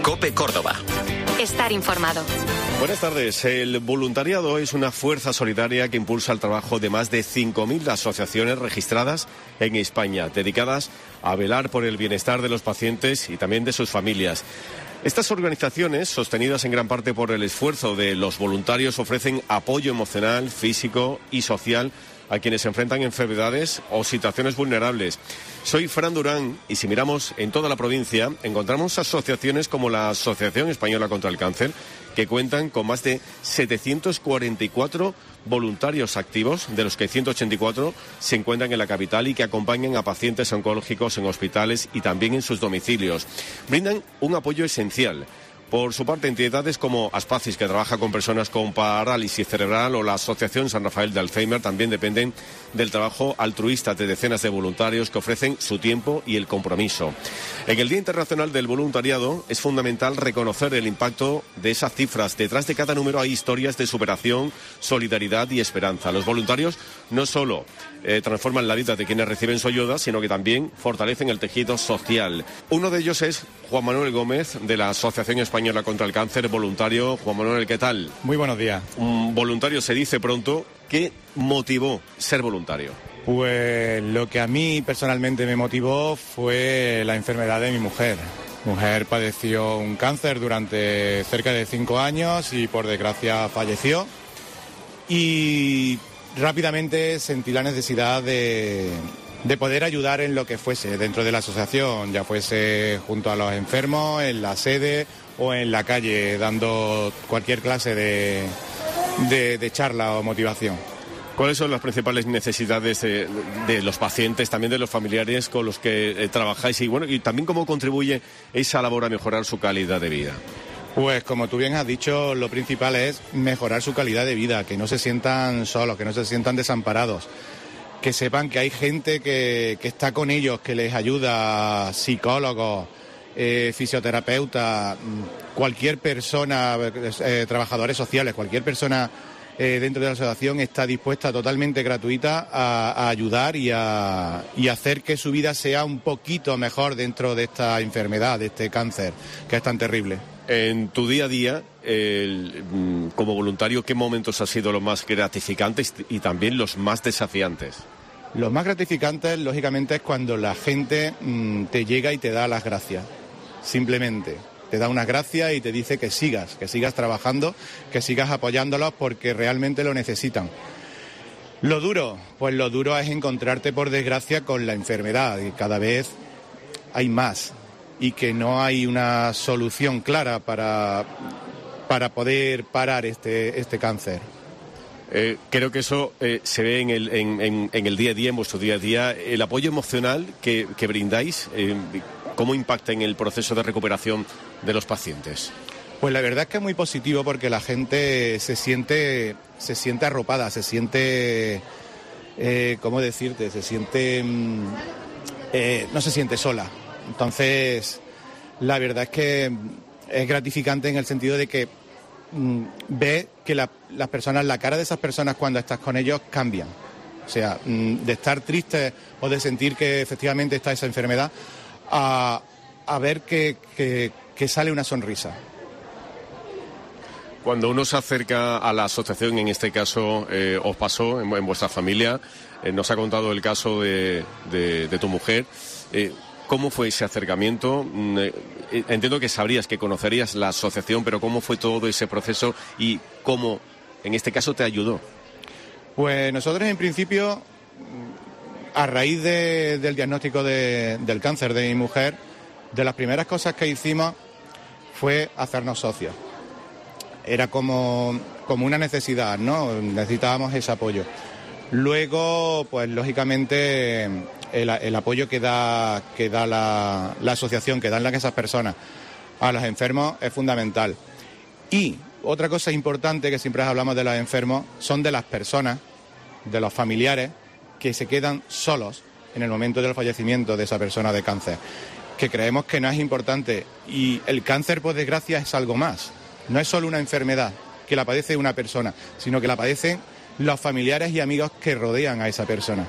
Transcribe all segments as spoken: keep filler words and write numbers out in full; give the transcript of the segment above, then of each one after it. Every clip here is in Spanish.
COPE Córdoba. Estar informado. Buenas tardes. El voluntariado es una fuerza solidaria que impulsa el trabajo de más de cinco mil asociaciones registradas en España, dedicadas a velar por el bienestar de los pacientes y también de sus familias. Estas organizaciones, sostenidas en gran parte por el esfuerzo de los voluntarios, ofrecen apoyo emocional, físico y social a quienes se enfrentan enfermedades o situaciones vulnerables. Soy Fran Durán y si miramos en toda la provincia encontramos asociaciones como la Asociación Española contra el Cáncer, que cuentan con más de setecientos cuarenta y cuatro voluntarios activos, de los que ciento ochenta y cuatro se encuentran en la capital y que acompañan a pacientes oncológicos en hospitales y también en sus domicilios. Brindan un apoyo esencial. Por su parte, entidades como Aspacis, que trabaja con personas con parálisis cerebral, o la Asociación San Rafael de Alzheimer, también dependen del trabajo altruista de decenas de voluntarios que ofrecen su tiempo y el compromiso. En el Día Internacional del Voluntariado es fundamental reconocer el impacto de esas cifras. Detrás de cada número hay historias de superación, solidaridad y esperanza. Los voluntarios no solo eh, transforman la vida de quienes reciben su ayuda, sino que también fortalecen el tejido social. Uno de ellos es Juan Manuel Gómez, de la Asociación Española contra el Cáncer, voluntario. Juan Manuel, ¿qué tal? Muy buenos días. Un voluntario se dice pronto. ¿Qué motivó ser voluntario? Pues lo que a mí personalmente me motivó fue la enfermedad de mi mujer. Mi mujer padeció un cáncer durante cerca de cinco años y por desgracia falleció. Y rápidamente sentí la necesidad de, de poder ayudar en lo que fuese dentro de la asociación, ya fuese junto a los enfermos, en la sede o en la calle, dando cualquier clase de, de, de charla o motivación. ¿Cuáles son las principales necesidades de, de los pacientes, también de los familiares con los que eh, trabajáis? Y bueno, y también cómo contribuye esa labor a mejorar su calidad de vida. Pues como tú bien has dicho, lo principal es mejorar su calidad de vida, que no se sientan solos, que no se sientan desamparados, que sepan que hay gente que, que está con ellos, que les ayuda, psicólogos, eh, fisioterapeutas, cualquier persona, eh, trabajadores sociales, cualquier persona eh, dentro de la asociación está dispuesta totalmente gratuita a, a ayudar y a, y hacer que su vida sea un poquito mejor dentro de esta enfermedad, de este cáncer, que es tan terrible. En tu día a día, el, como voluntario, ¿qué momentos han sido los más gratificantes y también los más desafiantes? Los más gratificantes, lógicamente, es cuando la gente mmm, te llega y te da las gracias, simplemente. Te da unas gracias y te dice que sigas, que sigas trabajando, que sigas apoyándolos porque realmente lo necesitan. Lo duro, pues lo duro es encontrarte, por desgracia, con la enfermedad, y cada vez hay más. Y que no hay una solución clara para, para poder parar este, este cáncer. Eh, creo que eso eh, se ve en el, en, en, en el día a día, en vuestro día a día. El apoyo emocional que, que brindáis, eh, ¿cómo impacta en el proceso de recuperación de los pacientes? Pues la verdad es que es muy positivo porque la gente se siente, se siente arropada, se siente, eh, ¿cómo decirte? Se siente, eh, no se siente sola. Entonces, la verdad es que es gratificante en el sentido de que mmm, ves que la, las personas, la cara de esas personas cuando estás con ellos cambian. O sea, mmm, de estar triste o de sentir que efectivamente está esa enfermedad, a, a ver que, que, que sale una sonrisa. Cuando uno se acerca a la asociación, en este caso eh, os pasó en, en vuestra familia, eh, nos ha contado el caso de, de, de tu mujer. Eh, ¿Cómo fue ese acercamiento? Entiendo que sabrías, que conocerías la asociación, pero ¿cómo fue todo ese proceso y cómo, en este caso, te ayudó? Pues nosotros, en principio, a raíz de, del diagnóstico de, del cáncer de mi mujer, de las primeras cosas que hicimos fue hacernos socios. Era como, como una necesidad, ¿no? Necesitábamos ese apoyo. Luego, pues lógicamente, el, el apoyo que da, que da la, la asociación, que dan esas personas a los enfermos es fundamental. Y otra cosa importante que siempre hablamos de los enfermos son de las personas, de los familiares que se quedan solos en el momento del fallecimiento de esa persona de cáncer, que creemos que no es importante. Y el cáncer, por desgracia, es algo más. No es solo una enfermedad que la padece una persona, sino que la padecen los familiares y amigos que rodean a esa persona.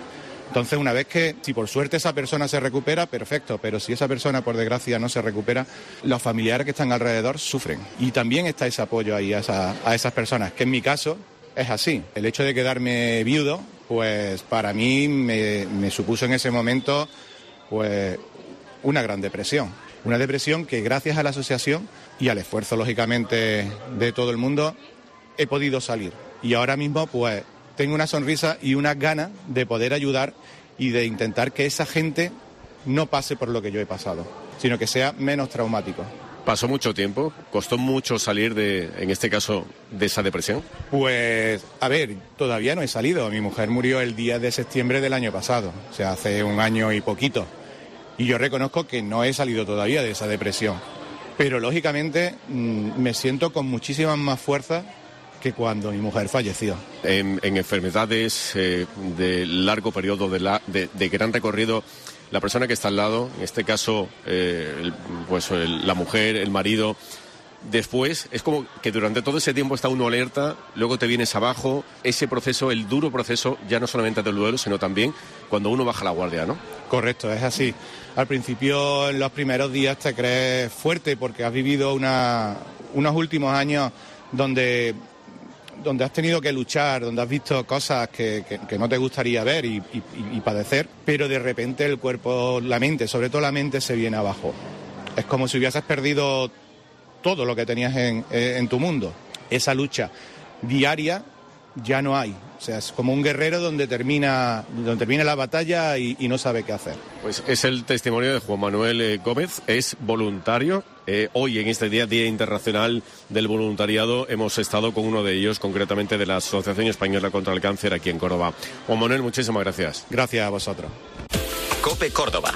Entonces, una vez que, si por suerte esa persona se recupera, perfecto, pero si esa persona, por desgracia, no se recupera, los familiares que están alrededor sufren. Y también está ese apoyo ahí a, esa, a esas personas, que en mi caso es así. El hecho de quedarme viudo, pues para mí me, me supuso en ese momento pues una gran depresión. Una depresión que gracias a la asociación y al esfuerzo, lógicamente, de todo el mundo, he podido salir. Y ahora mismo, pues, tengo una sonrisa y unas ganas de poder ayudar y de intentar que esa gente no pase por lo que yo he pasado, sino que sea menos traumático. ¿Pasó mucho tiempo? ¿Costó mucho salir de, en este caso, de esa depresión? Pues, a ver, todavía no he salido. Mi mujer murió el diez de septiembre del año pasado, o sea, hace un año y poquito. Y yo reconozco que no he salido todavía de esa depresión. Pero, lógicamente, me siento con muchísimas más fuerza que cuando mi mujer falleció. En, en enfermedades eh, de largo periodo, de, la, de, de gran recorrido, la persona que está al lado, en este caso, eh, el, pues el, la mujer, el marido, después es como que durante todo ese tiempo está uno alerta, luego te vienes abajo, ese proceso, el duro proceso, ya no solamente del duelo, sino también cuando uno baja la guardia, ¿no? Correcto, es así. Al principio, en los primeros días, te crees fuerte porque has vivido una, unos últimos años donde... donde has tenido que luchar, donde has visto cosas que, que, que no te gustaría ver y, y, y padecer, pero de repente el cuerpo, la mente, sobre todo la mente, se viene abajo. Es como si hubieses perdido todo lo que tenías en, en tu mundo. Esa lucha diaria ya no hay. O sea, es como un guerrero donde termina, donde termina la batalla y, y no sabe qué hacer. Pues es el testimonio de Juan Manuel eh, Gómez, es voluntario. Eh, hoy, en este día, Día Internacional del Voluntariado, hemos estado con uno de ellos, concretamente de la Asociación Española contra el Cáncer, aquí en Córdoba. Juan Manuel, muchísimas gracias. Gracias a vosotros. COPE Córdoba.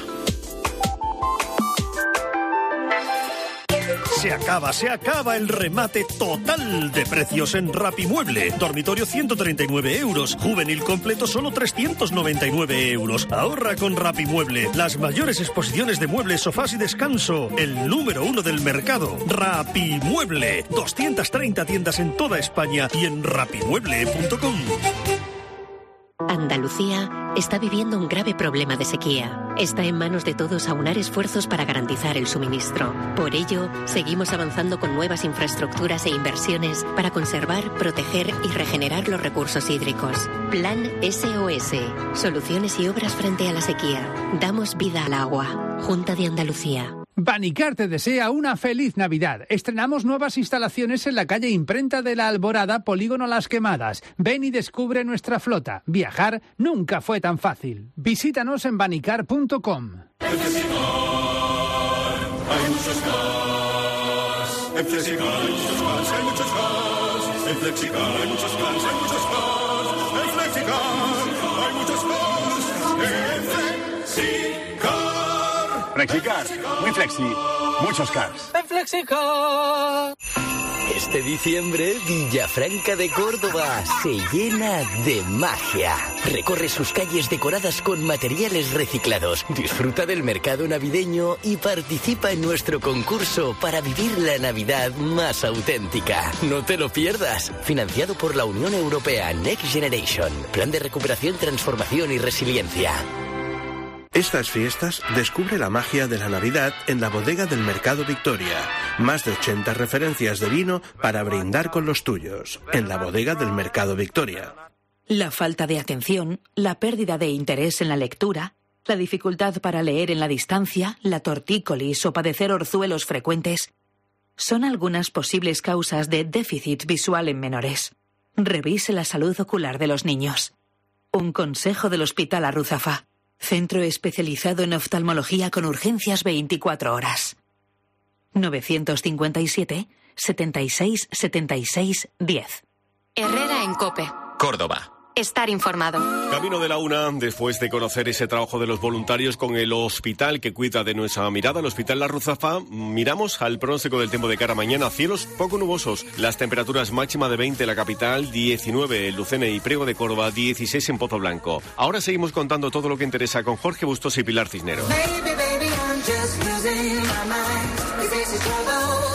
Se acaba, se acaba el remate total de precios en Rapimueble. Dormitorio ciento treinta y nueve euros. Juvenil completo solo trescientos noventa y nueve euros. Ahorra con Rapimueble. Las mayores exposiciones de muebles, sofás y descanso. El número uno del mercado. Rapimueble. doscientas treinta tiendas en toda España y en rapimueble punto com. Andalucía está viviendo un grave problema de sequía. Está en manos de todos aunar esfuerzos para garantizar el suministro. Por ello, seguimos avanzando con nuevas infraestructuras e inversiones para conservar, proteger y regenerar los recursos hídricos. Plan S O S. Soluciones y obras frente a la sequía. Damos vida al agua. Junta de Andalucía. Banicar te desea una feliz Navidad. Estrenamos nuevas instalaciones en la calle Imprenta de la Alborada, Polígono Las Quemadas. Ven y descubre nuestra flota. Viajar nunca fue tan fácil. Visítanos en banicar punto com. En Flexicar hay muchos cars. En Flexicar hay muchos cars, hay muchos cars. En Flexicar hay muchos cars, hay muchos cars. En Flexicar hay muchos cars. En Flexicar. Flexicar, muy flexi, muchos cars. En Flexicar. Este diciembre, Villafranca de Córdoba se llena de magia. Recorre sus calles decoradas con materiales reciclados. Disfruta del mercado navideño y participa en nuestro concurso para vivir la Navidad más auténtica. No te lo pierdas. Financiado por la Unión Europea Next Generation. Plan de recuperación, transformación y resiliencia. Estas fiestas descubre la magia de la Navidad en la bodega del Mercado Victoria. Más de ochenta referencias de vino para brindar con los tuyos. En la bodega del Mercado Victoria. La falta de atención, la pérdida de interés en la lectura, la dificultad para leer en la distancia, la tortícolis o padecer orzuelos frecuentes son algunas posibles causas de déficit visual en menores. Revise la salud ocular de los niños. Un consejo del Hospital Arruzafa. Centro especializado en oftalmología con urgencias veinticuatro horas. novecientos cincuenta y siete, setenta y seis, setenta y seis, diez. Herrera en COPE. Córdoba. Estar informado. Camino de la una, después de conocer ese trabajo de los voluntarios con el hospital que cuida de nuestra mirada, el Hospital La Ruzafa, miramos al pronóstico del tiempo de cara a mañana. Cielos poco nubosos, las temperaturas máxima de veinte en la capital, diecinueve en Lucena y Priego de Córdoba, dieciséis en Pozo Blanco. Ahora seguimos contando todo lo que interesa con Jorge Bustos y Pilar Cisneros. Baby, baby, I'm just losing my mind.